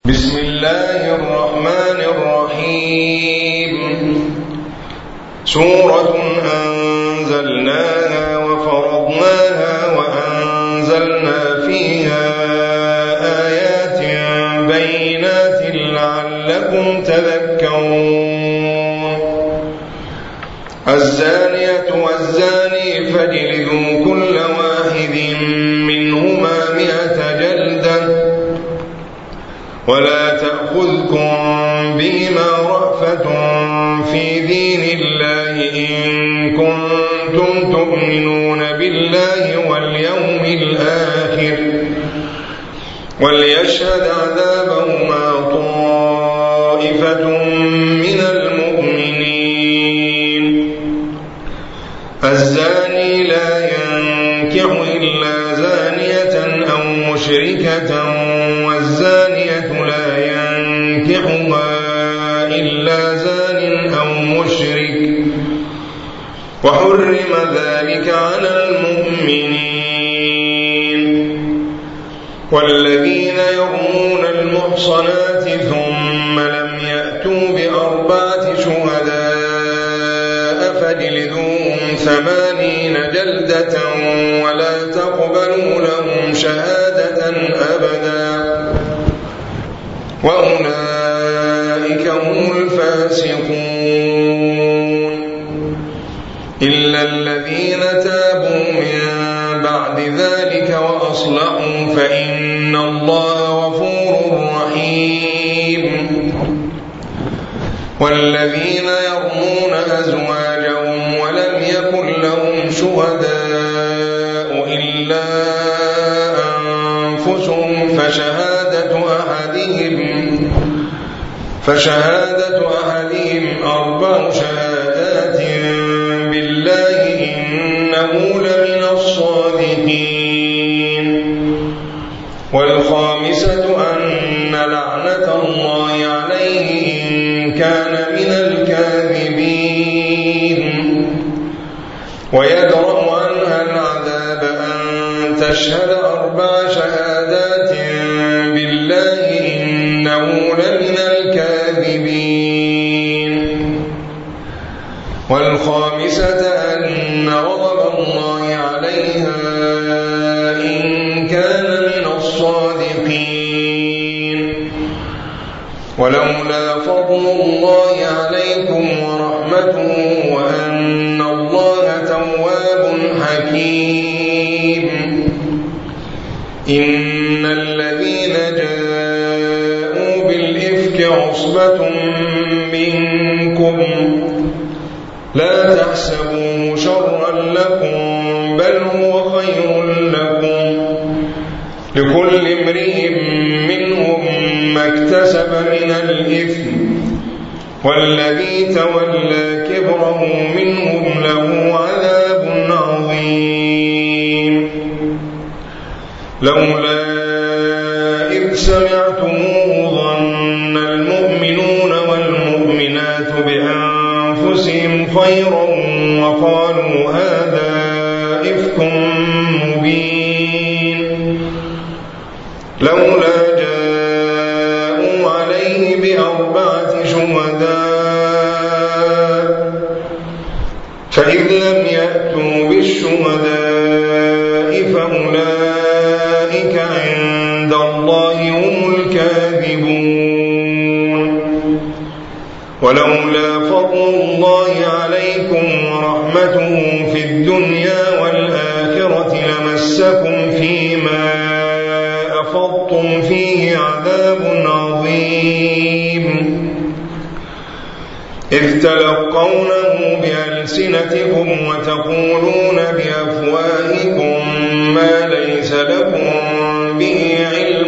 بسم الله الرحمن الرحيم. سورة أنزلناها وفرضناها وأنزلنا فيها آيات بينات لعلكم تذكرون. الزانية والزاني فاجلدوا كل واحد منهما 100 جلدة ولا تأخذكم بهما رأفة في دين الله إن كنتم تؤمنون بالله واليوم الآخر وليشهد عذابهما طائفة من المؤمنين. الزاني لا ينكح إلا زانية أو مشركة والزانية لا ينكحها إلا زان أو مشرك وحرم ذلك على المؤمنين. والذين يرمون المحصنات ثم لم يأتوا ب4 شهداء فاجلدوهم 80 جلدة ولا تقبلوا لهم شهادة أبدا وأولئك هم الفاسقون. إلا الذين تابوا من بعد ذلك وأصلحوا فإن الله غفور رحيم. والذين يرمون أزواجهم ولم يكن لهم شهداء إلا أنفسهم فشهادة أحدهم 4 شهادات بالله إنه لمن الصادقين. والخامسة أن لعنة الله عليه إن كان من الكاذبين. ويدرأ عنها العذاب أن تشهد 4 شهادات بالله إنه لمن الكاذبين. والخامسة أن غضب الله عليها إن كان من الصادقين. ولولا فضل الله عليكم ورحمته وأن الله تواب حكيم. إن الذين جاءوا بالإفك عصبة منكم لا تحسبوه شرا لكم بل هو خير لكم لكل امرئ منهم ما اكتسب من الإثم والذي تولى كبره منهم له عذاب عظيم. لولا إذ سمعتموه ظن المؤمنون والمؤمنات بأنفسهم خيرا وقالوا هذا إفك مبين. لولا جاءوا عليه ب4 شهداء فإذ لم يأتوا بالشهداء فأولئك عند الله هم الكاذبون. ولولا فضل الله عليكم ورحمته في الدنيا والآخرة لمسكم فيما أفضتم فيه عذاب عظيم. إذ تلقونه بألسنتكم وتقولون بأفواهكم ما ليس لكم به علم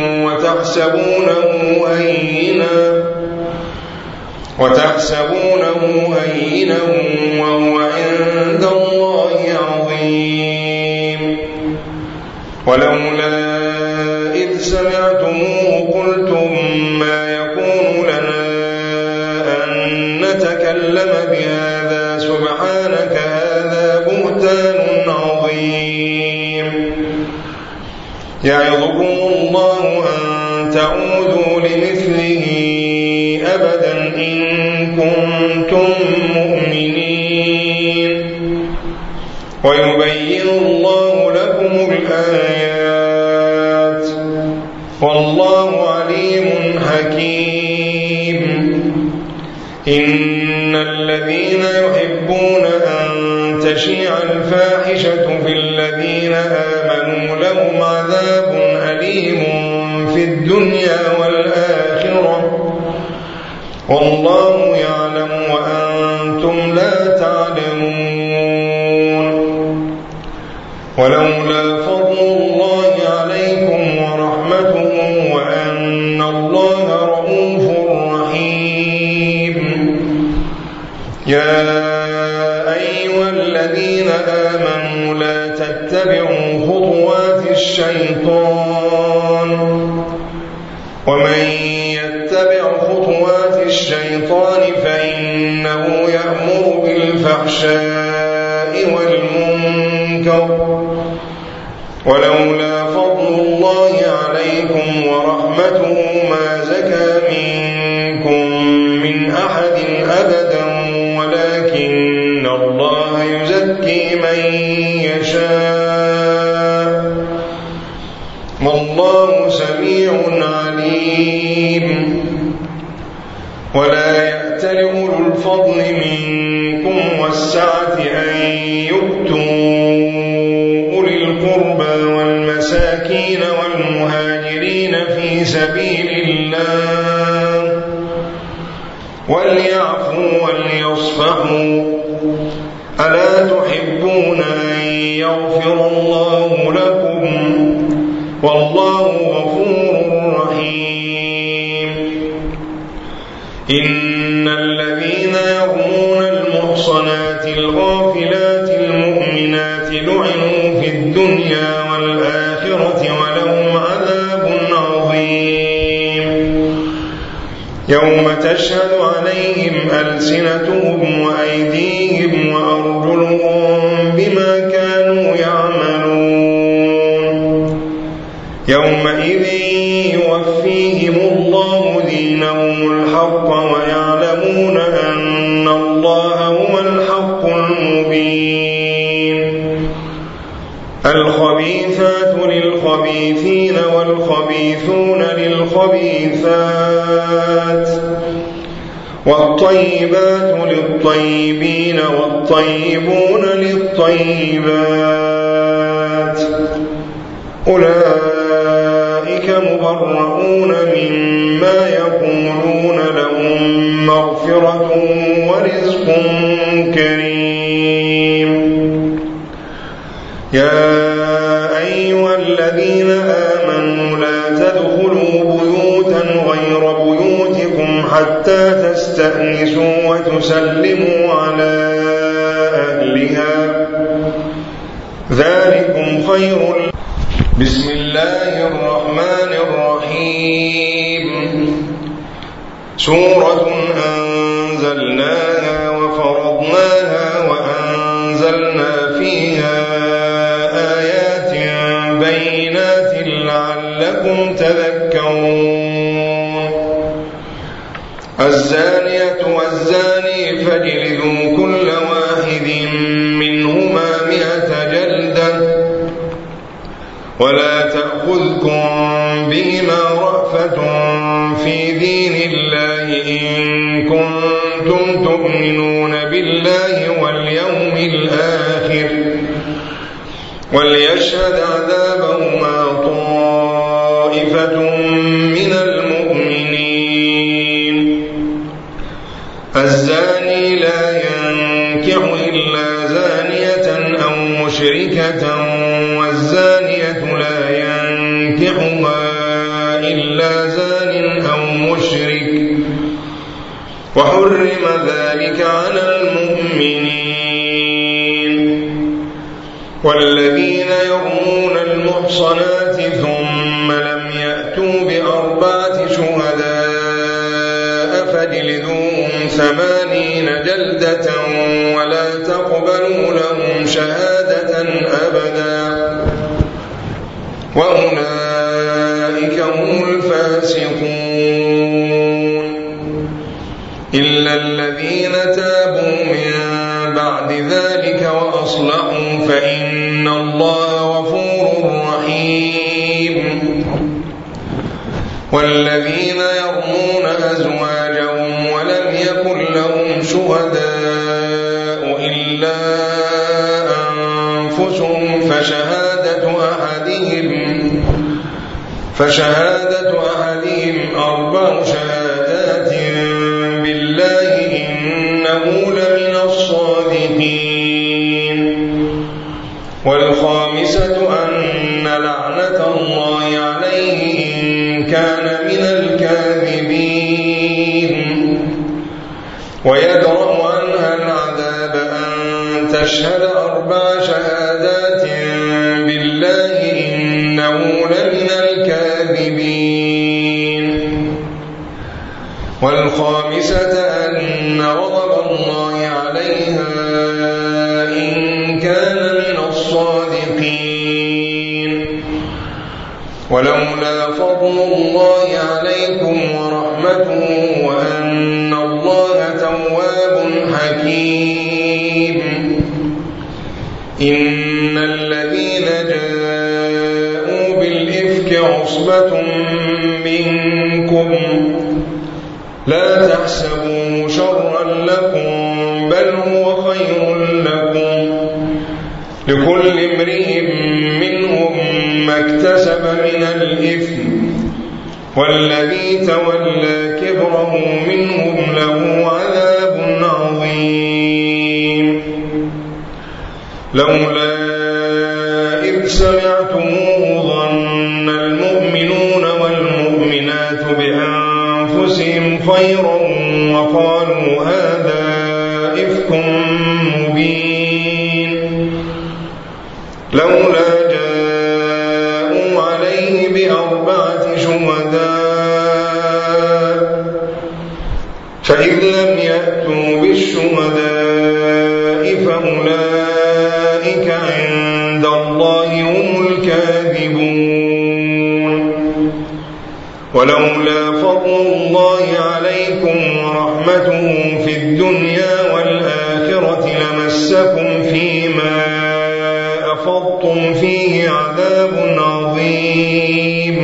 وتحسبونه هينا وهو عند الله عظيم. ولولا إذ سمعتموه قلتم ما يكون لنا أن نتكلم بهذا سبحانك هذا بهتان عظيم. يعظكم الله أن تعودوا لمثله أبدا إن كنتم مؤمنين ويبين الله لكم الآيات والله عليم حكيم. إن الذين يحبون أن تشيع الفاحشة في الذين آمنوا لهم عذاب أليم في الدنيا والآخرة والله يعلم وأنتم لا تعلمون. ولولا فضل الله عليكم ورحمته وأن الله رؤوف رحيم. يا أيها الذين آمنوا لا تتبعوا خطوات الشيطان ومن يتبع خطوات الشيطان فإنه يأمر بالفحشاء والمنكر ولولا فضل الله عليكم ورحمته ما زكى منكم من أحد أبدا ولكن الله يزكي من يشاء والله سميع عليم. ولا يأتل أولو الفضل منكم والسعة أن يؤتوا أولي القربى والمساكين والمهاجرين في سبيل الله وليعفوا وليصفحوا ألا تحبون أن يغفر الله لكم والله غفور رحيم. إن الذين يرمون المحصنات الغافلات المؤمنات لعنوا في الدنيا والآخرة ولهم عذاب عظيم. يوم تشهد عليهم ألسنتهم وأيديهم وأرجلهم بما كانوا يعملون. يومئذ يوفيهم الله دينهم الحق ويعلمون أن الله هو الحق المبين. الخبيثات للخبيثين والخبيثون للخبيثات والطيبات للطيبين والطيبون للطيبات أولئك مبرؤون مما يقولون لهم مغفرة ورزق كريم. يا أيها الذين آمنوا لا تدخلوا بيوتا غير بيوتكم حتى تستأنسوا وتسلموا على أهلها ذلكم خير. بسم الله الرحمن الرحيم. سورة أنزلناها وفرضناها وأنزلنا فيها آيات بينات لعلكم تذكرون. الزانية والزاني فاجلدوا كل واحد منهما 100 جلدة ولا تأخذكم بهما رأفة في دين الله إن كنتم تؤمنون بالله واليوم الآخر وليشهد عذابهما طائفة من المؤمنين. الزاني لا ينكح إلا زانية أو مشركة والزانية لا ينكحها إلا زان أو مشرك وحرم ذلك على المؤمنين. والذين يرمون المحصنات ثم لم يأتوا ب4 شهداء فاجلدوهم 80 جلدة ولا تقبلوا لهم شهادة أبدا وأولئك هم الفاسقون. فاسقون إلا الذين تابوا من بعد ذلك وأصلحوا فإن الله غفور رحيم والذين يرمون أزواجهم ولم يكن لهم شهداء إلا أنفسهم فشهادة أحدهم 4 شهادات بالله إنه لمن الصادقين والخامسة أن لعنة الله عليه إن كان من الكاذبين ويدرأ عنها العذاب أن تشهد 4 شهادات بالله إنه لمن الكاذبين والخامسة أن غضب الله عليها إن كان من الصادقين ولولا فضل الله عليكم ورحمته وأن الله تواب حكيم إن الذين جاءوا بالإفك عصبة منكم لا تحسبوه شرا لكم بل هو خير لكم لكل امرئ منهم ما اكتسب من الإثم والذي تولى كبره منهم له عذاب عظيم لولا إذ سمعتموه ظن المؤمنون والمؤمنات بأنفسهم خيرا وقالوا هذا إفك مبين لولا جاءوا عليه ب4 شهداء فإذ لم يأتوا بالشهداء فأولئك عند الله هم الكاذبون ولولا فضل الله عليكم ورحمته في الدنيا والآخرة لمسكم فيما أفضتم فيه عذاب عظيم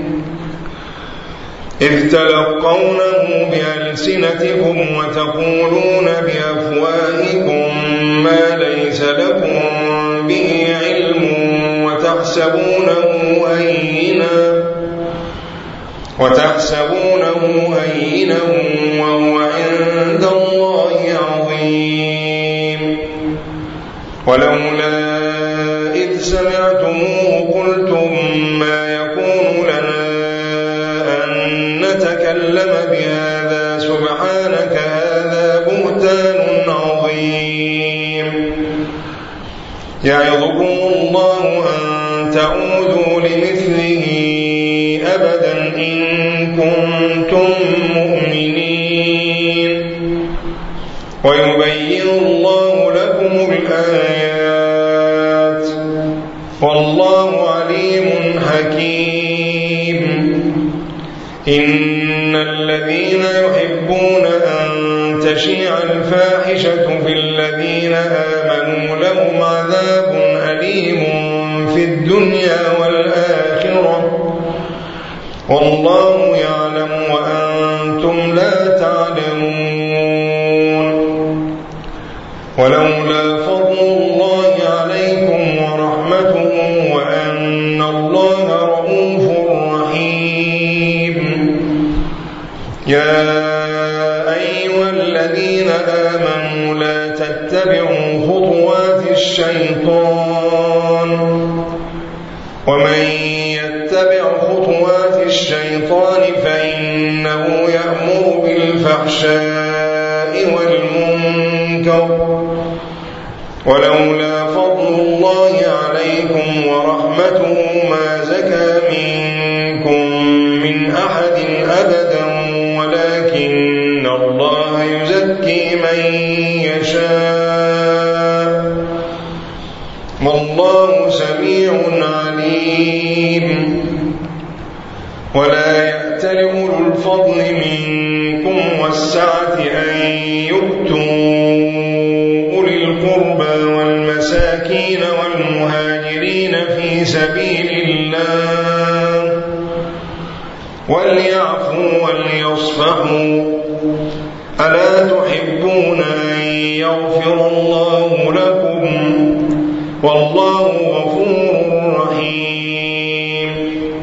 إذ تلقونه بألسنتكم وتقولون بأفواهكم ما ليس لكم به علم وتحسبونه هينا وهو عند الله عظيم ولولا إذ سمعتموه قلتم ما يكون لنا أن نتكلم بهذا سبحانك هذا بهتان عظيم يعظكم الله أن تعودوا لمثله أبدا إن كنتم مؤمنين ويبين الله لكم الآيات والله عليم حكيم إن الذين يحبون أن تشيع الفاحشة في الذين آمنوا لهم عذاب أليم في الدنيا والآخرة والله يعلم وأنتم لا تعلمون ولولا فضل الله عليكم ورحمته وأن الله رؤوف رحيم يا أيها الذين آمنوا لا تتبعوا خطوات الشيطان ومن يتبع خطوات الشيطان فإنه يأمر بالفحشاء والمنكر ولولا فضل الله عليكم ورحمته ما زكى منكم من أحد أبدا ولكن الله يزكي من يشاء والله سميع عليم ولا يأتل أولو الفضل منكم والسعة أن يؤتوا أولي القربى والمساكين والمهاجرين في سبيل الله وليعفوا وليصفحوا ألا تحبون أن يغفر الله لكم والله غفور رحيم.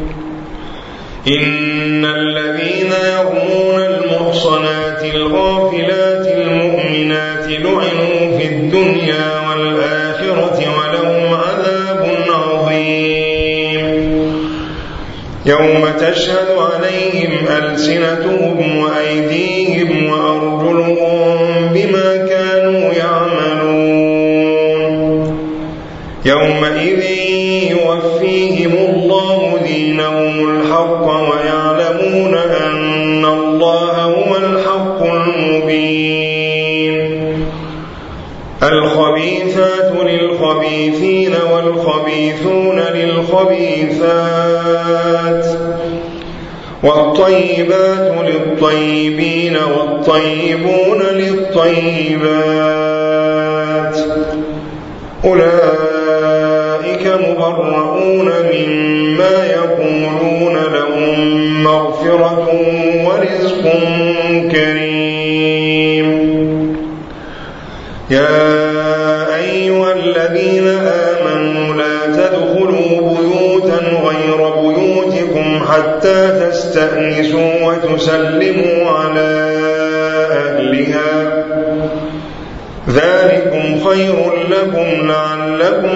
إن الذين يرمون المحصنات الغافلات المؤمنات لعنوا في الدنيا والآخرة ولهم عذاب عظيم يوم تشهد عليهم ألسنتهم وأيديهم وأرجلهم بما كانوا يعملون يومئذ يوفيهم الله دينهم الحق ويعلمون أن الله هو الحق المبين. الخبيثات للخبيثين والخبيثون للخبيثات والطيبات للطيبين والطيبون للطيبات أولئك مبرؤون مما يقولون لهم مغفرة ورزق كريم. يا أيها الذين آمنوا لا تدخلوا بيوتا غير بيوتكم حتى تستأنسوا وتسلموا على أهلها ذلكم خير لكم لعلكم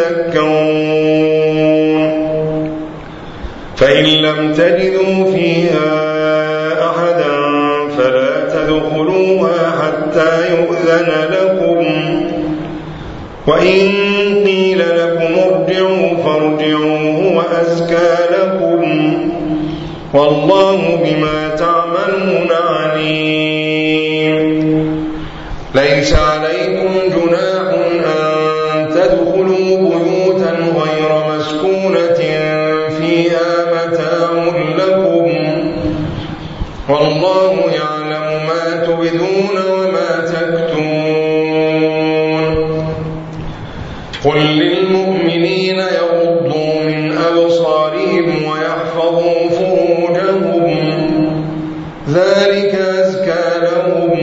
تذكرون. فإن لم تجدوا فيها أحدا فلا تدخلوها حتى يؤذن لكم وإن قيل لكم ارجعوا فارجعوا هو أزكى لكم والله بما تعملون عليم. ليس عليكم جناح أن تدخلوا بيوتا غير مسكونة فيها متاع لكم والله يعلم ما تبدون وما تكتمون. قل للمؤمنين يغضوا من أبصارهم ويحفظوا فروجهم ذلك أزكى لهم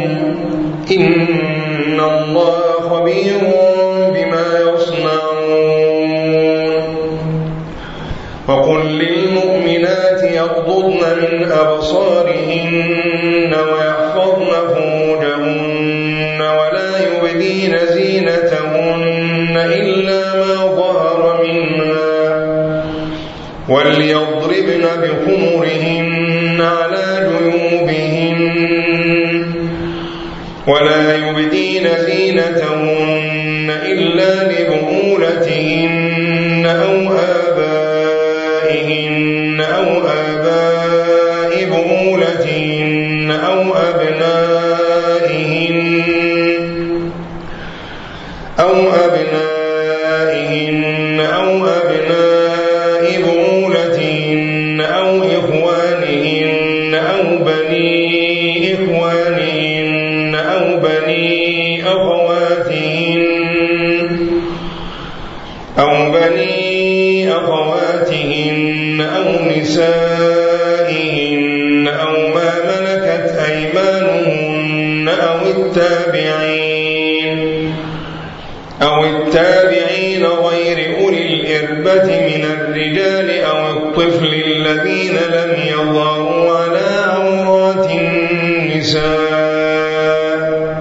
إن الله خبير بما يصنعون. وقل للمؤمنات يغضضن من أبصارهن ويحفظن فروجهن ولا يبدين زينتهن إلا ما ظهر منها وليضربن بخمرهن على جيوبهن ولا يبدين زينتهن إلا لبعولتهن أو آبائهن أو آباء بعولتهن أو أبنائهن أو أبناء بعولتهن أو إخوانهن أو بني إخوانهن أو بني أخواتهن أو نسائهن أو ما ملكت أيمانهن أو التابعين غير أولي الإربة من الرجال أو الطفل الذين لم يظهروا على عورات النساء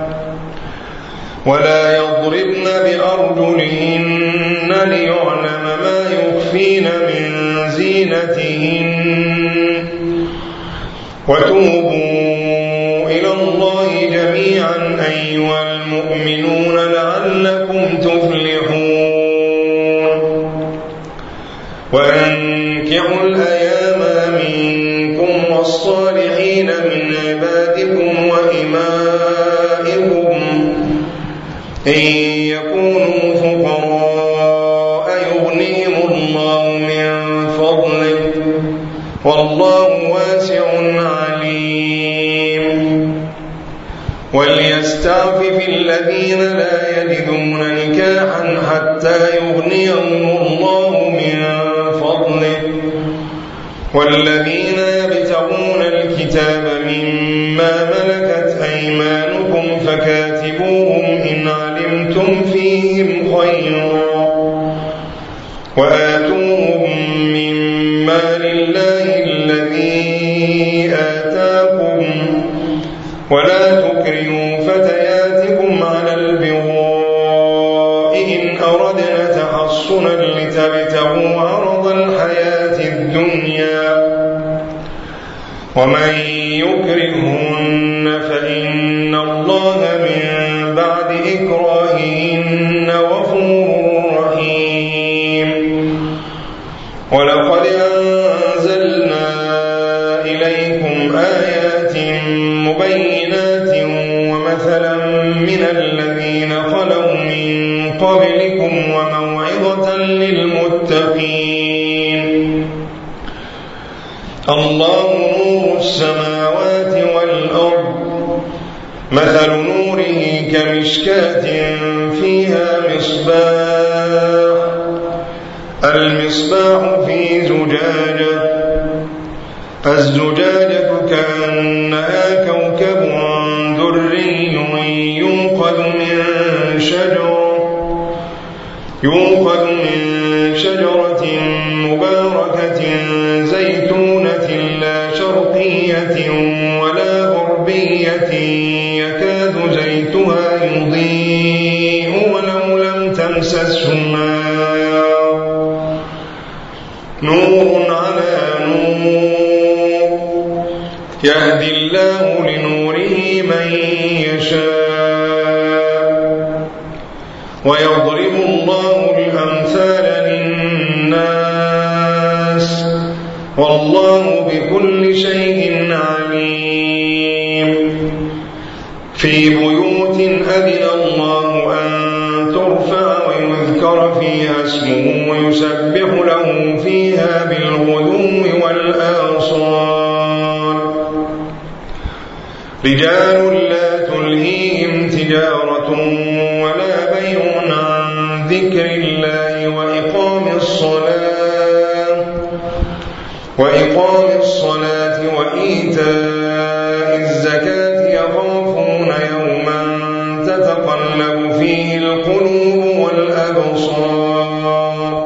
ولا يضربن بأرجلهن ليعلم ما يخفين من زينتهن وتوبوا إلى الله جميعا أيها المؤمنون لعلكم تفلحون. وأنكحوا الأيام منكم والصالحين من عبادكم وإمائكم إن يكونوا فقراء يغنيهم الله من فضله والله واسع وليستعفف الذين لا يجدون نكاحا حتى يغنيهم الله من فضله والذين يبتغون الكتاب مما ملكت أيمانكم فكاتبوهم إن علمتم فيهم خيرا وآتوهم مما لله الذي آتاكم ولا تكرهوا فتياتكم على البغاء إن أردنا تحصنا لتبتغوا عرض الحياة الدنيا ومن يكرهن فإن الله من بعد إكراههن غفور رحيم ولقد أنزلنا إليكم آيات مبينات ومثلا من الذين خلوا من قبلكم وموعظة للمتقين الله نور السماوات والأرض مثل نوره كمشكاة فيها المصباح في زجاجة الزجاجة كأنها كوكب دري يوقد من شجرة مباركة زيتونة لا شرقية ولا غربية يكاد زيتها يضيء ولو لم تمسسه نار نور على نور يهدي الله لنوره من يشاء ويضرب الله الأمثال للناس والله بكل شيء عليم في بيوت أذن الله أن ترفع ويذكر فيها اسمه ويسبح له فيها بالغدو والآصال رجال لا تلهيهم تجارة ولا بيع عن ذكر الله وإقام الصلاة وإيتاء الزكاة يخافون يوما تتقلب فيه القلوب والأبصار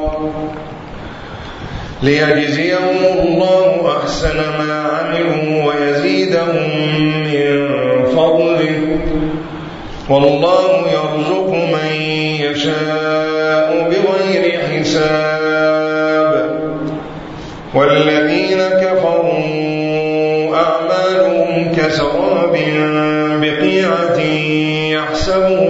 ليجزيهم الله أحسن ما عملوا ويزيدهم من فضله والله يرزق من يشاء بغير حساب والذين كفروا أعمالهم كسراب بقيعة يحسبه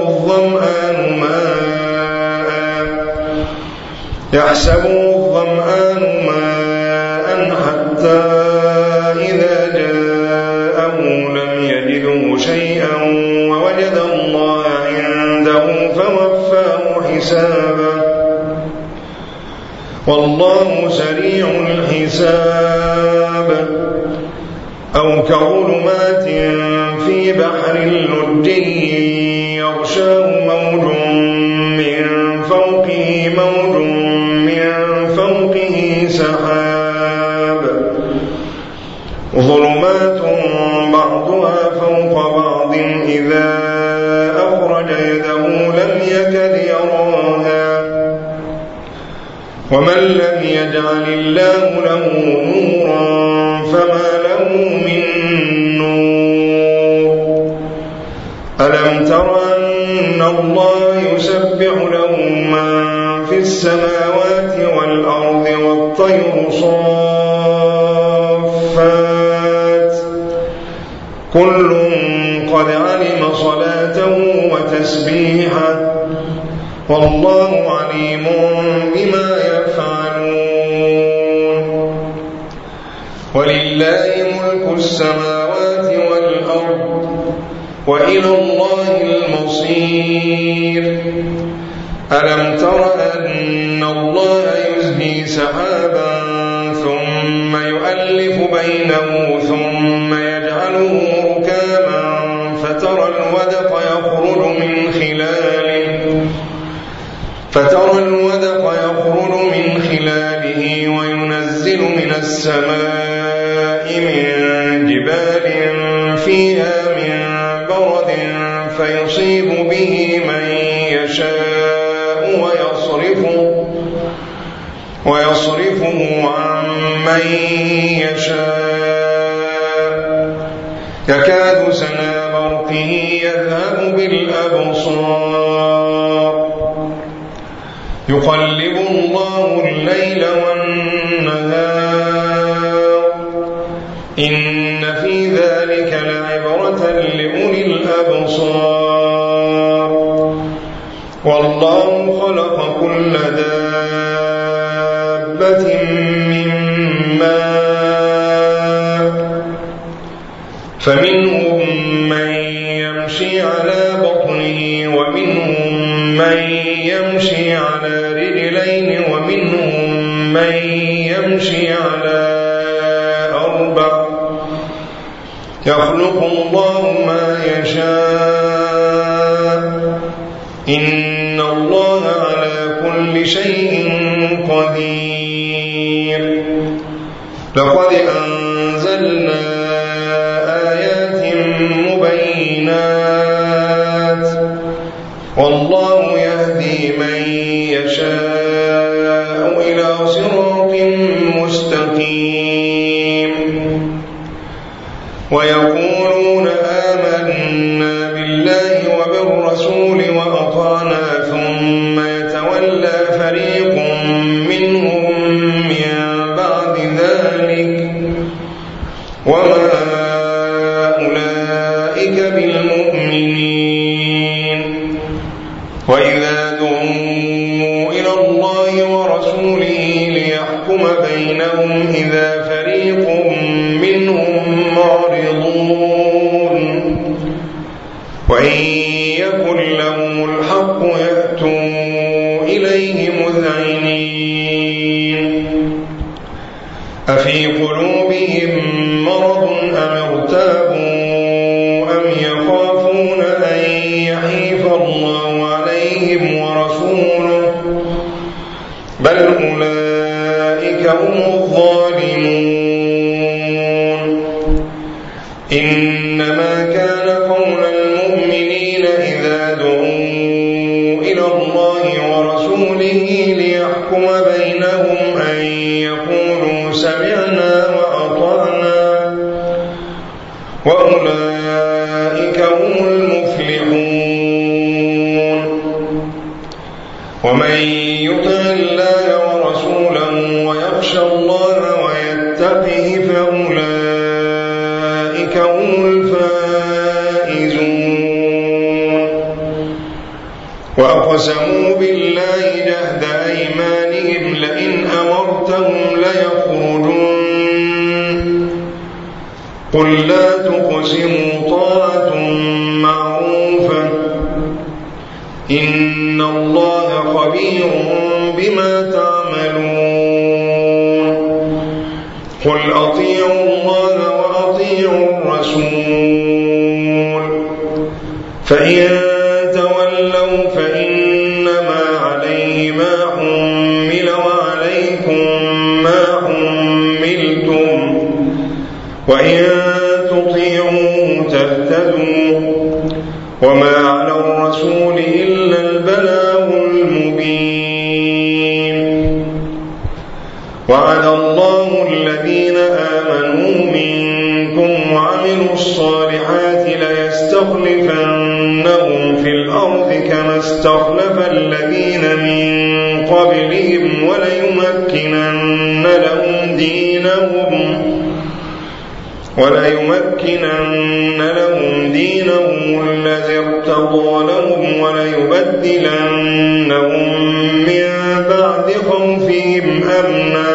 الظمآن ماء حتى إذا جاءه لم يجده شيئا ووجد الله عنده فوفاه حسابه والله سريع الحساب أو كظلمات في بحر لجي يغشاه موج من فوقه سحاب ظلمات بعضها فوق بعض إذا أخرج يده لم يكد يراها ومن لم يجعل الله له نورا فما له من نور ألم تر أن الله يسبح له من في السماوات والأرض والطير صافات كل قد علم صلاته وتسبيحه والله عليم بما يفعلون ولله ملك السماوات والأرض وإلى الله المصير ألم تر أن الله يزجي سحابا ثم يؤلف بينه ثم يجعله ركاما فترى الودق يخرج من خلاله وينزل من السماء من جبال فيها من برد فيصيب به من يشاء ويصرفه عن من يشاء يكاد سنا برقه يذهب بالأبصار يقلب الله الليل والنهار إن في ذلك لعبرة لأولي الأبصار والله خلق كل دابة من ماء فمنهم من يمشي على بطنه ومنهم من يمشي على رجلين ومنهم من يمشي على أربع يخلق الله ما يشاء إن الله على كل شيء قدير لقد أنزلنا آيات مبينات والله يهدي من يشاء إلى صراط مستقيم ويقولون آمنا بالله وبالرسول وأطعنا ثم يتولى فريق منهم من بعد ذلك وما أولئك بالمؤمنين وإذا دعوا إلى الله ورسوله ليحكم بينهم إذا فريق منهم معرضون وإن يكن لهم الحق يأتوا إليه مذعنين أفي قلوبهم مرض أم ارتابوا أم يخافون أن يحيف الله عليهم ورسوله بل أولئك هم الظالمون إنما كان قول المؤمنين إذا دعوا إلى الله ورسوله ليحكم بينهم أن يقولوا سمعنا وأطعنا وأولئك هم المفلحون ومن يطع الله ورسوله ويخشى الله ويتقه فأولئك هم الفائزون وأقسموا بالله جهد أيمانهم لئن أمرتهم ليخرجون قل لا تقسموا طاعة معروفة إن الله خبير بما تعملون قل أطيعوا الله وأطيعوا الرسول فإن تولوا فإنما عليه ما حمل وعليكم ما حملتم وإن تطيعوا تهتدوا وما على الرسول إلا البلاغ المبين وعد الله الذين آمنوا منكم وعملوا الصالحات ليستخلفنهم في الأرض كما استخلف الذين من قبلهم وليمكنن لهم دينهم الذي ارتضى لهم وليبدلنهم من بعد خوفهم أمنا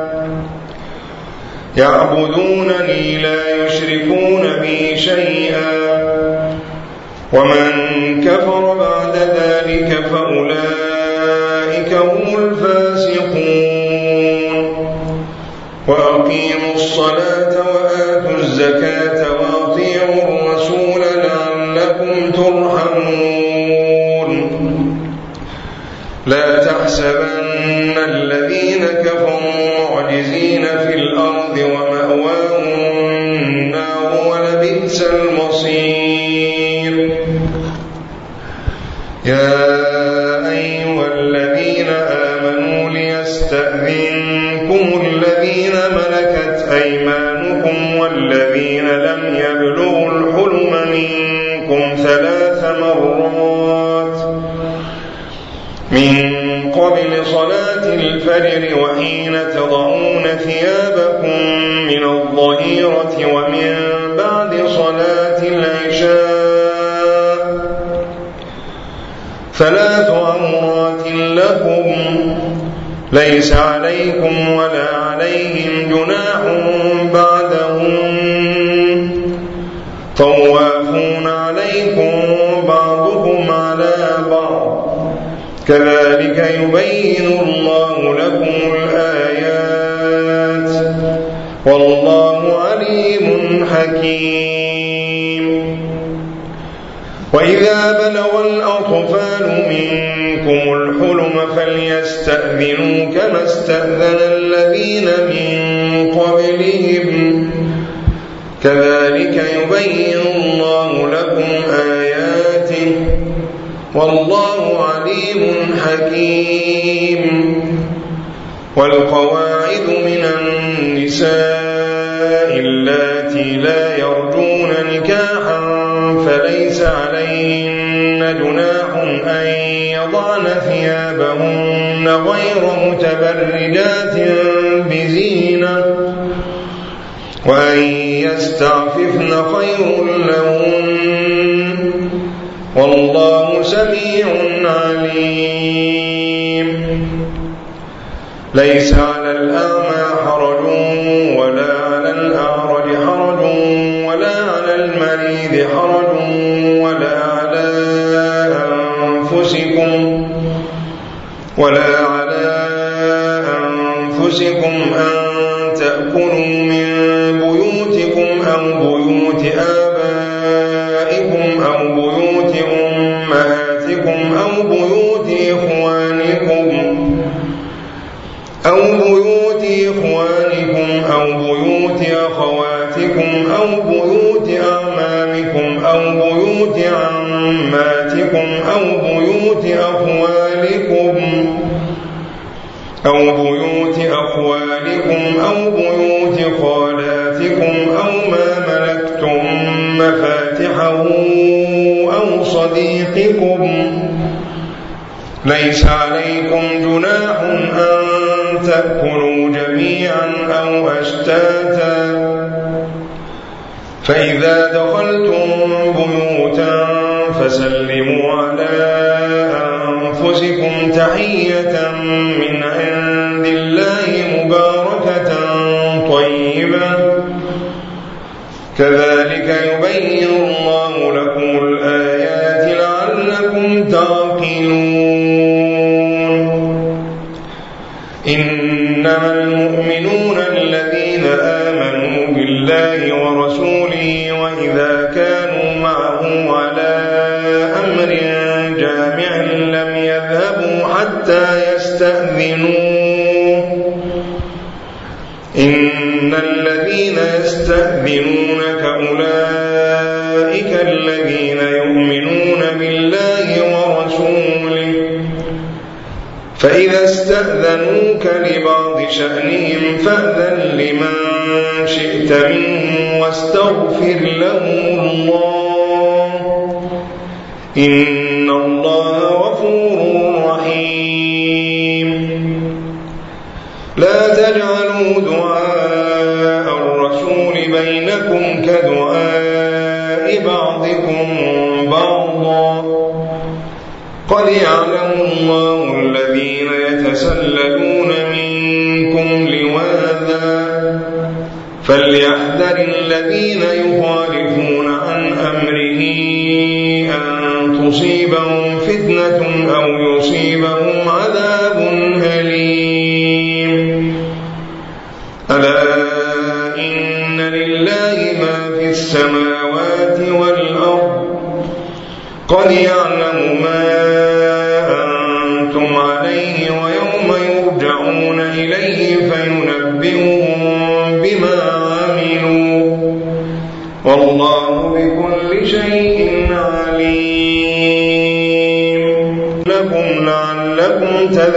يعبدونني لا يشركون بي شيئا ومن كفر بعد ذلك فأولئك هم الفاسقون وأقيموا الصلاة وآتوا الزكاة وأطيعوا الرسول لعلكم تحسبن الذين كفروا معجزين في الأرض ومأواهم النار ولبئس المصير. يا أيها الذين آمنوا ليستأذنكم الذين ملكت أيمانكم والذين لم يبلغوا الحلم منكم 3 مرات من قبل صلاة الفجر وحين تضعون ثيابكم من الظهيرة ومن بعد صلاة العشاء 3 عورات لكم ليس عليكم ولا عليهم جناح بعدهم طوافون عليكم بعضكم على بعض كذلك يبين الله لكم الآيات والله عليم حكيم. وإذا بلغ الأطفال منكم الحلم فليستأذنوا كما استأذن الذين من قبلهم كذلك يبين الله لكم آياته والله عليم حكيم. والقواعد من النساء اللاتي لا يرجون نكاحا فليس عليهن جناح أن يضعن ثيابهن غير متبرجات بزينة وأن يستعففن خير لهن والله سميع عليم. ليس على الأعمى حرج ولا على الأعرج حرج ولا على المريض حرج ولا على أنفسكم أن تأكلوا من بيوتكم أو بيوت آبائكم أو بيوت أمهاتكم أو بيوت إخوانكم أو بيوت أخواتكم أو بيوت أعمامكم أو بيوت عماتكم أو بيوت أخوالكم أو بيوت خالاتكم أو ما ملكتم مفاتحه أو صديقكم ليس عليكم جناح أن تأكلوا جميعا أو أشتاتا فإذا دخلتم بيوتا فسلموا على أنفسكم تحية من عند الله مباركة طيبة كذلك يبين الله لكم الآيات لعلكم تعقلون. إنما المؤمنون الذين آمنوا بالله ورسوله وإذا كانوا معه على أمر جامع لم يذهبوا حتى يستأذنوه إن الذين يستأذنونك أولئك الذين يؤمنون بالله ورسوله فإذا استأذنوك لبعض شأنهم فأذن لمن شئت منهم واستغفر لهم الله إن الله غفور رحيم. لا تجعلوا دعاء الرسول بينكم كدعاء بعضكم بعضا قد يعلم الله الذين يتسللون منكم لواذا فليحذر الذين يخالفون عن أمره أن تصيبهم فتنة أو يصيبهم عذاب أليم. ألا إن لله ما في السماوات والأرض قد يعلم ما أنتم عليه ينبئهم بما عملوا والله بكل شيء عليم لعلكم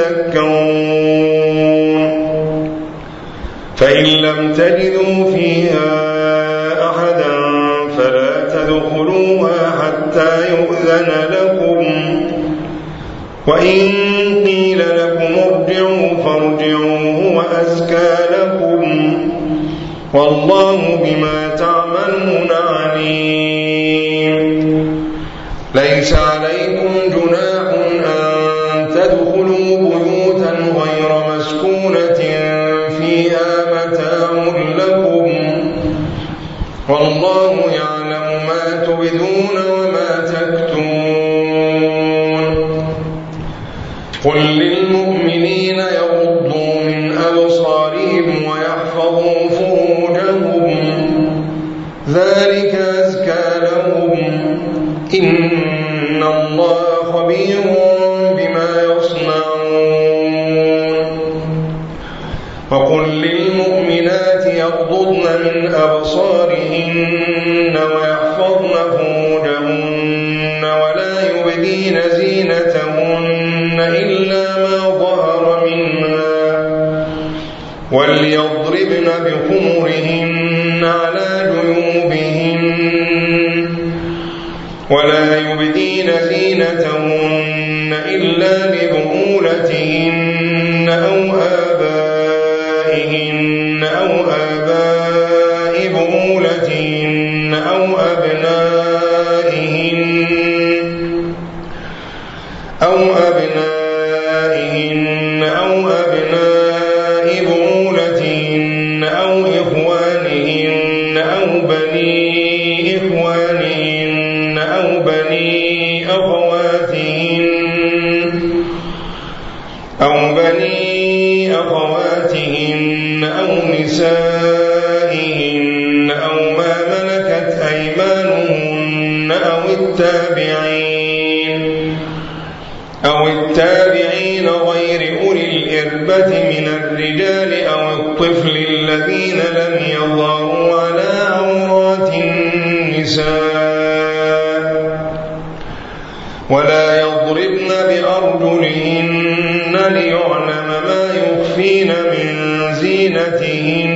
تذكرون فإن لم تجدوا فيها أحدا فلا تدخلوها حتى يؤذن لكم وإن قيل لكم ارجعوا فارجعوا هو أزكى لكم والله بما تعملون عليم ليس عليكم جناح أن تدخلوا بيوتا غير مسكونة فيها متاع لكم والله يعلم ما تبدون وما تكتمون قل للمؤمنين يغضوا من أبصارهم ويحفظوا فروجهم ذلك أزكى لهم إن الله خبير بما يصنعون وقل للمؤمنات يغضضن من أبصارهن ويحفظن فروجهن ولا يبدين زينتهن إلا ما ظهر منها وليضربن بخمرهن على جيوبهن ولا يبدين زينتهن إلا لبعولتهن أو آبائهن أو آباء بعولتهن أو أبنائهن أو أبناء بعولتهن أو إخوانهن أو بني إخوانهن أو بني أخواتهن أو نسائهن أو ما ملكت أيمانهن أو التابعين غير أولي الإربة من الرجال أو الطفل الذين لم يظهروا على عورات النساء ولا يضربن بأرجلهن ليعلم ما يخفين من زينتهن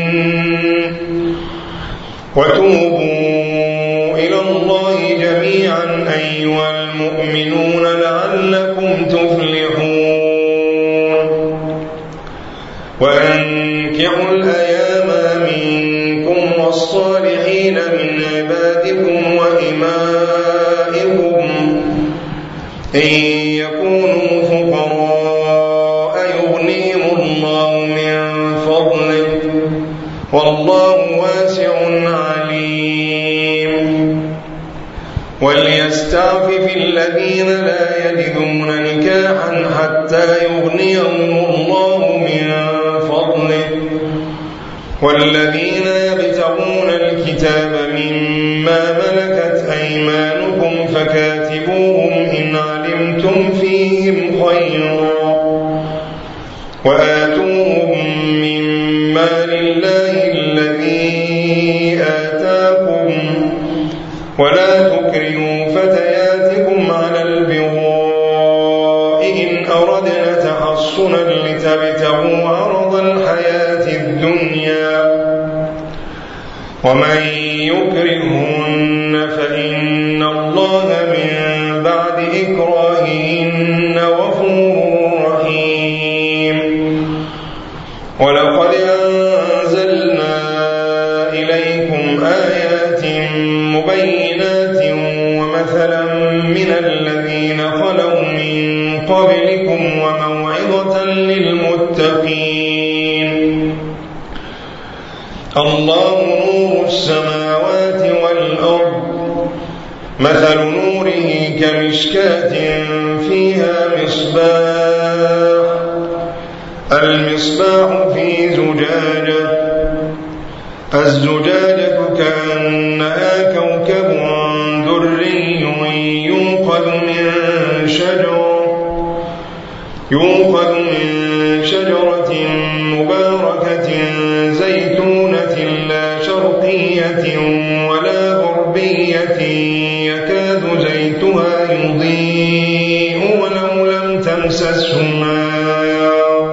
وتوبوا إلى الله جميعا أيها المؤمنون لعلكم تفلحون وأنكحوا الأيام منكم والصالحين من عبادكم وإمائكم إن يكونوا فقراء يغنيهم الله من فضله والله واسع عليم وليستعفف الذين لا يجدون نكاحا حتى يغنيهم الله من فضله والذين يبتغون الكتاب مما ملكت أيمانكم فكاتبوهم إن علمتم فيهم خيرا وآتوهم مما لله الذي آتاكم ولا تكرهوا فتياتكم على البغاء إن أردنا تحصنا لتبتغوا عرض الحياة الدنيا ومن يكرهن فإن الله من بعد إكراههن غفور رحيم ولقد أنزلنا إليكم آيات مبينات ومثلا من الذين خلوا من قبلكم وموعظة للمتقين الله نور السماوات والأرض مثل نوره كمشكاة فيها مصباح المصباح في زجاجة الزجاجة كأنها كوكب دري يوقد من شجرة مباركة غربية يكاد زيتها يضيء ولو لم تمسسه نار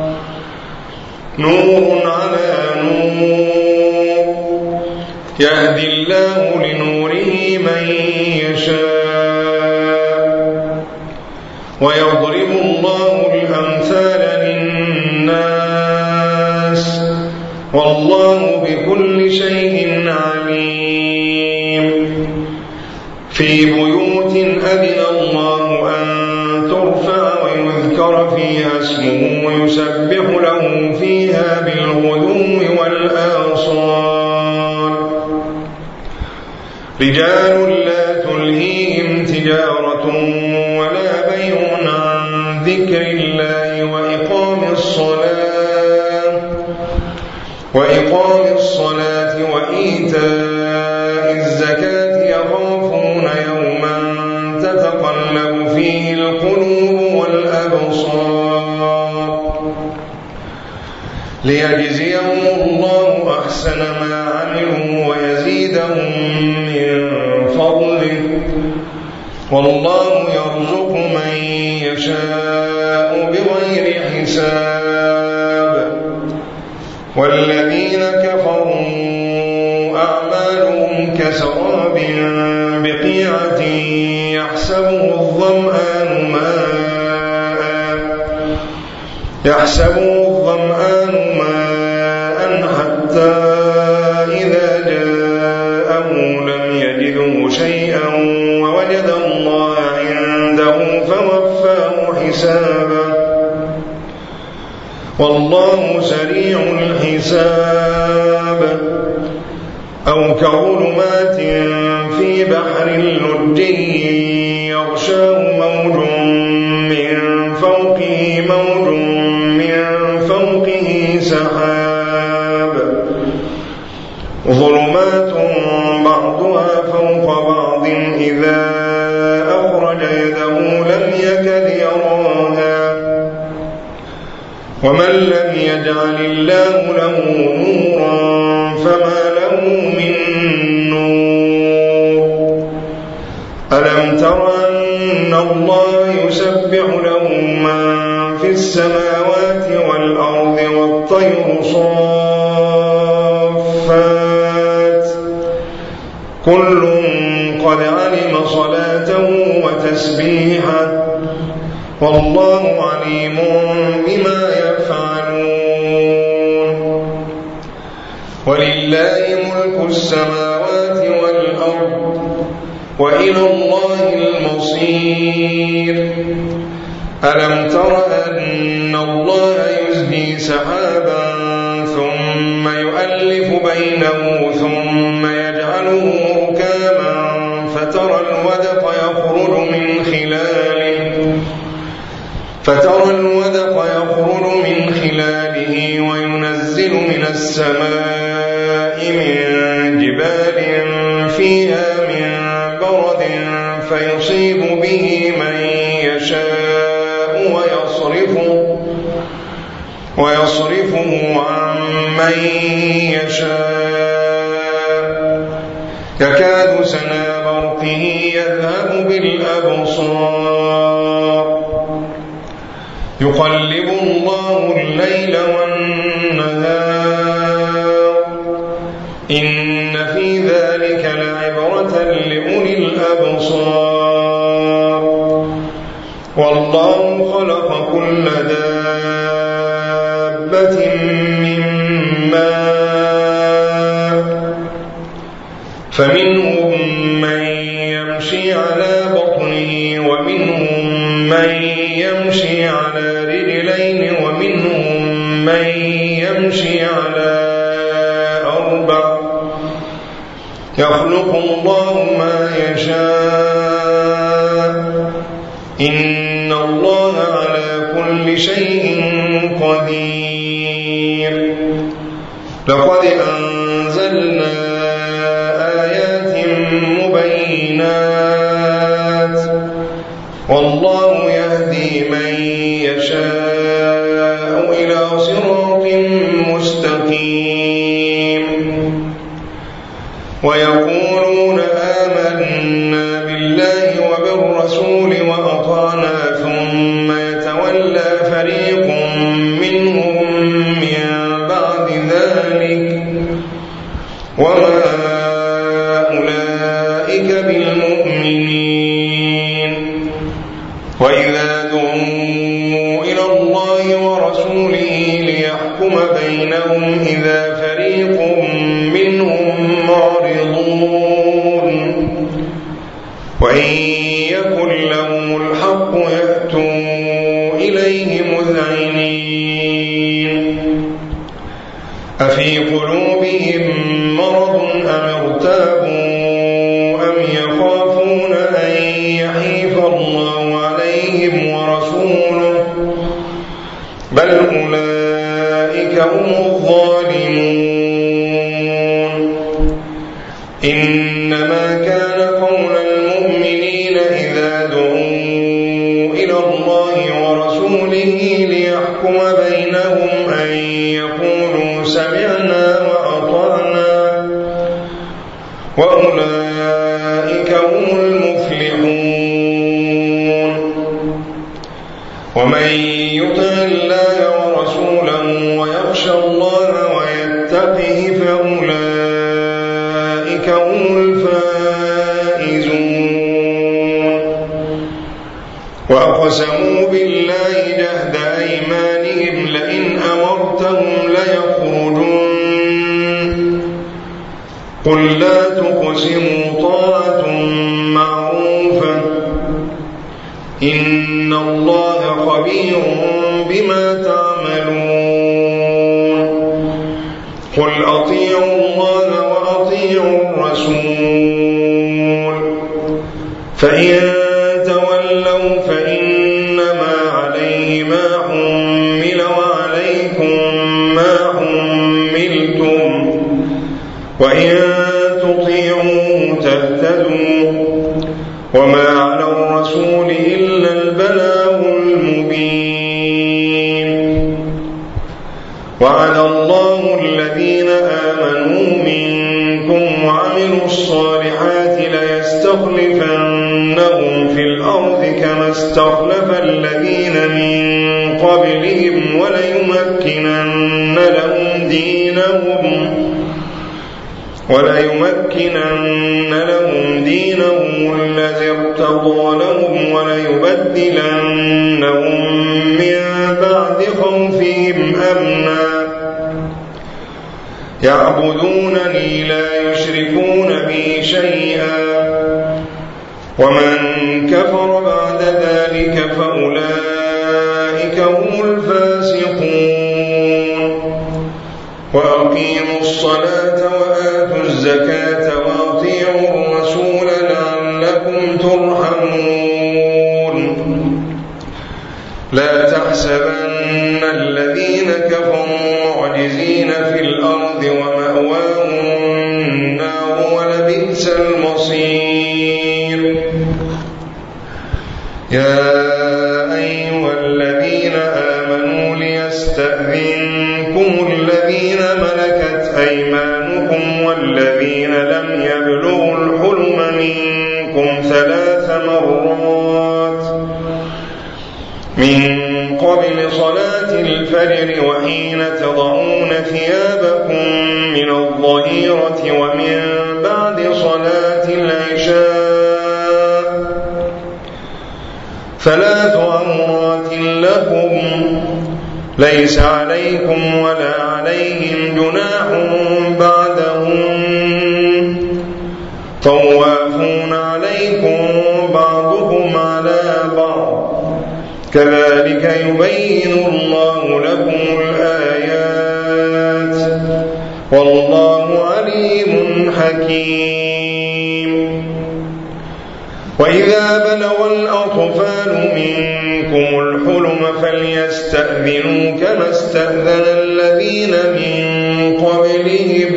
نور على نور يهدي الله لنوره من يشاء ويضرب الله الأمثال للناس والله بكل شيء عليم في بيوت أذن الله أن ترفع ويذكر فيها اسمه ويسبح له فيها بالغدو والآصال رجال لا تلهيهم تجارة ولا بيع عن ذكر الله وإقام الصلاة وإيتاء الزكاة يخافون يوما تتقلب فيه القلوب والأبصار ليجزيهم الله أحسن ما عملوا ويزيدهم من فضله والله يرزق من يشاء بغير حساب والذين كفروا أعمالهم كسراب بقيعة يحسبه الظمآن ماء حتى إذا جاءه لم يجده شيئا ووجد الله عنده فوفاه حسابه والله سريع الحساب أو كظلمات في بحر لجي يغشاه موج من فوقه سحاب ظلمات بعضها فوق بعض إذا أخرج يده لم يكد يراها ومن لم يجعل الله له نورا فما له من نور ألم تر أن الله يسبح له من في السماوات والأرض والطير صافات كل قد علم صلاته وتسبيحه والله عليم بما يفعلون ولله ملك السماوات والأرض وإلى الله المصير ألم تر أن الله يزجي سحابا ثم يؤلف بينه ثم يجعله ركاما فترى الودق يخرج من خلاله وينزل من السماء من جبال فيها من برد فيصيب به من يشاء ويصرفه عن من يشاء يكاد سنا برقه يذهب بالأبصار يقلب الله الليل والنهار إن في ذلك لعبرة لأولي الأبصار والله خلق كل دابة من ماء فمنهم من يمشي على بطنه ومنهم من يمشي على رجلين ومنهم من يمشي على أربع يخلق الله ما يشاء إن الله على كل شيء قدير لقد أنزلنا آيات مبينات والله يهدي من يشاء إلى صراط مستقيم ويقولون الرسول وأطعنا ثم يتولى فريق منهم من بعد ذلك وما أولئك بالمؤمنين وإذا دعوا إلى الله ورسوله ليحكم بينهم إذا فريق منهم معرضون وإن يكن لهم الحق يأتوا إليه مذعنين أفي قلوبهم مرض أم ارتابوا أم يخافون أن يحيف الله عليهم ورسوله بل أولئك هم الظالمون إنما كان قول المؤمنين إذا دعوا إلى الله ورسوله ليحكم بينهم أن يقولوا سمعنا وأطعنا وأولئك هم المفلحون ومن يطع الله ورسوله ويخشى الله ويتقه فأولئك هم الفائزون وأقسموا بالله جهد أيمانهم لئن أمرتهم ليخرجون قل لا تقسموا طاعة معروفة إن الله خبير بما تعملون قل أطيعوا الله وأطيعوا الرسول فإن تولوا فإنما عليه ما حمل وعليكم ما حملتم وإن تطيعوا تهتدوا وما على الرسول إلا البلاغ المبين وعد الله الذين آمنوا منكم وعملوا الصالحات ليستخلفنهم في الأرض كما استخلف الذين من قبلهم وليمكنن لهم دينهم الذي ارتضى لهم وليبدلنهم من بعد خوفهم أمنا يعبدونني لا يشركون بي شيئا ومن كفر بعد ذلك فأولئك هم الفاسقون وأقيموا الصلاة وآتوا الزكاة وأطيعوا الرسول لعلكم ترحمون لا تحسبن الذين كفروا معجزين في الأرض ومأواهم النار ولبئس المصير يا أيها الذين آمنوا ليستأذنكم الذين ملكت أيمانكم والذين لم يبلغوا الحلم منكم 3 مرات من قبل صلاة الفجر وحين تضعون ثيابكم من الظهيرة ومن بعد صلاة العشاء 3 عورات لكم ليس عليكم ولا عليهم جناح بعدهم طوافون عليكم بعضكم على بعض كذلك يبين الله لكم الآيات والله عليم حكيم وإذا بلغ الأطفال منكم الحلم فليستأذنوا كما استأذن الذين من قبلهم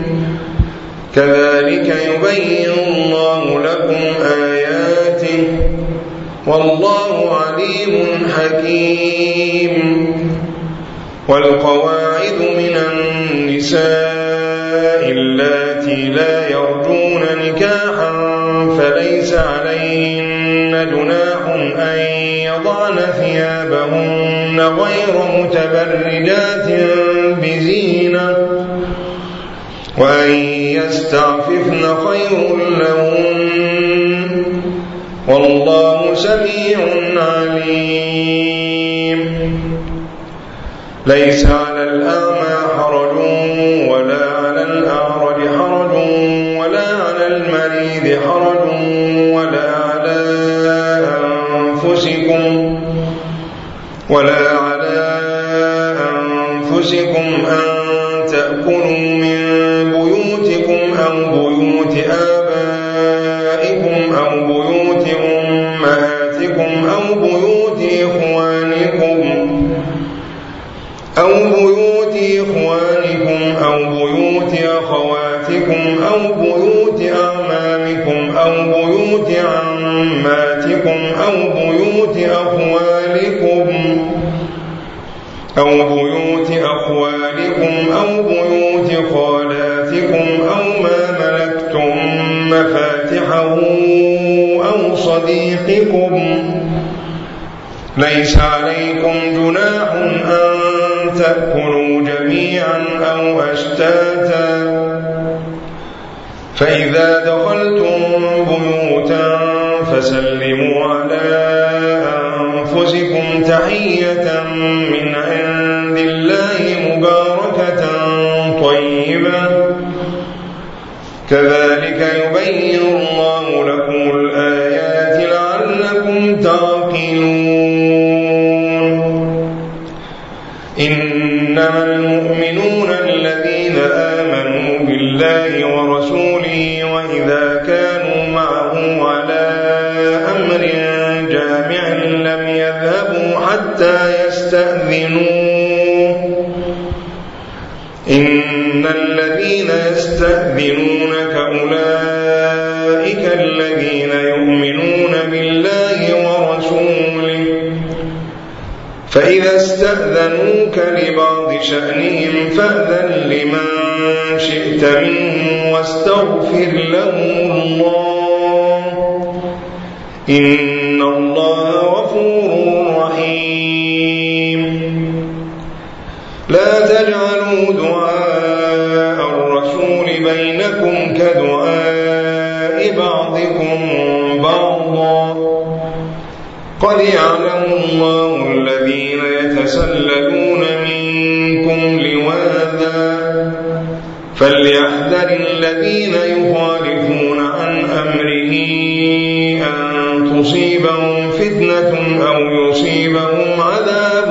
كذلك يبين الله لكم آياته والله عليم حكيم والقواعد من النساء اللاتي لا يرجون نكاحا فليس عليهن جناح أن يضعن ثيابهن غير متبرجات بزينة وأن يستعففن خير لهن والله سميع عليم. ليس على الأعمى حرج ولا على الأعرج حرج ولا على المريض حرج ولا على أنفسكم أن تأكلوا من بيوتكم أو بيوت آبائكم أو بيوت أمهاتكم أو بيوت إخوانكم أو بيوت أخواتكم أو بيوت أعمامكم أو بيوت عماتكم أو بيوت أخوالكم أو بيوت خالاتكم أو ما ملكتم مفاتحه أو صديقكم. ليس عليكم جناح أن تأكلوا جميعا أو أشتاتا فإذا دخلتم بيوتا فسلموا على أنفسكم تحية من عند الله مباركة طيبة كذلك يبين الله لكم الآيات لعلكم تعقلون. إنما المؤمنون الذين آمنوا بالله ورسوله وإذا كانوا معه على أمر جامع لم يذهبوا حتى يستأذنوه إن الذين يستأذنونك أولئك الذين يؤمنون بالله ورسوله فإذا استأذنوك لبعض شأنهم فأذن لمن شئت منهم واستغفر لهم الله إن الله غفور رحيم. لا تجعلوا دعاء الرسول بينكم كدعاء بعضكم بعضا قد يعلم الله الذين يتسللون منكم لواذا فليحذر الذين يخالفون عن أمره أن تصيبهم فتنة أو يصيبهم عذاب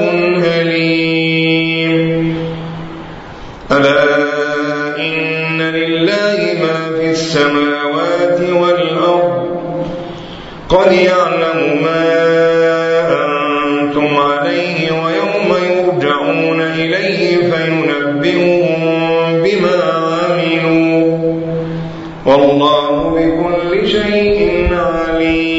أليم. ألا إن لله ما في السماوات والأرض قد يعلم ما أنتم عليه ويوم يرجعون إليه فينبئهم بما عملوا والله بكل شيء عليم.